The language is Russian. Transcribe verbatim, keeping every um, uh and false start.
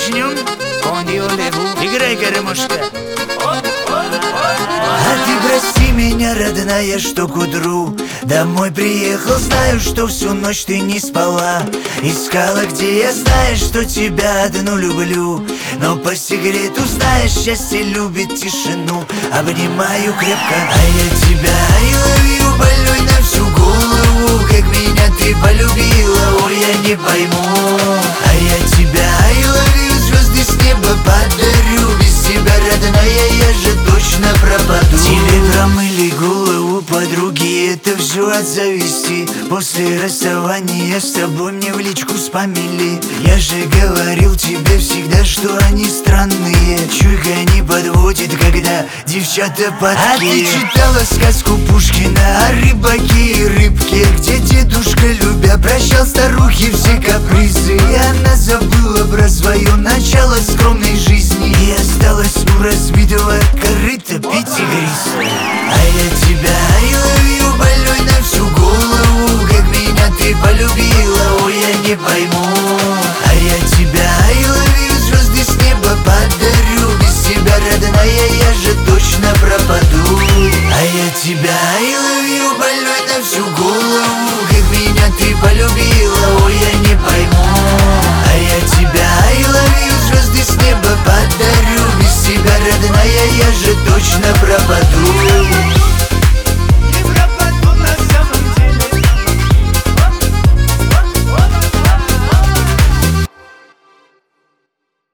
начнем? Играй, гармошка. А ты прости меня, родная, что к утру домой приехал. Знаю, что всю ночь ты не спала, искала, где я, знаешь, что тебя одну люблю. Но по секрету знаешь, счастье любит тишину. Обнимаю крепко, а я тебя I love you, больной на всю голову. Как меня ты полюбила, ой, я не пойму. А я тебя I love you, звезды с неба подарю. Без тебя, родная, я же точно пропаду. Тебе промыли голову подруги, это все от зависти. После расставания с тобой мне в личку спамили. Я же говорил тебе всегда, что они странные. Чуйка не подводит, когда девчата подки. А ты читала сказку Пушкина о рыбаке и рыбке, где дедушка, любя, прощал старухи все капризы. И она забыла про свое начало скромной жизни и осталась у разбитого корыта пить игристо. А я тебя I love you, больной на всю голову. Как меня ты полюбила, ой, я не пойму. А я тебя I love you, звезды с неба подарю. Без тебя, родная, я же точно пропаду. А я тебя I love you, больной на всю голову. Как меня ты полюбила, ой, я не пойму. А я тебя I love you, звезды с неба подарю. Без тебя, родная, я же точно пропаду.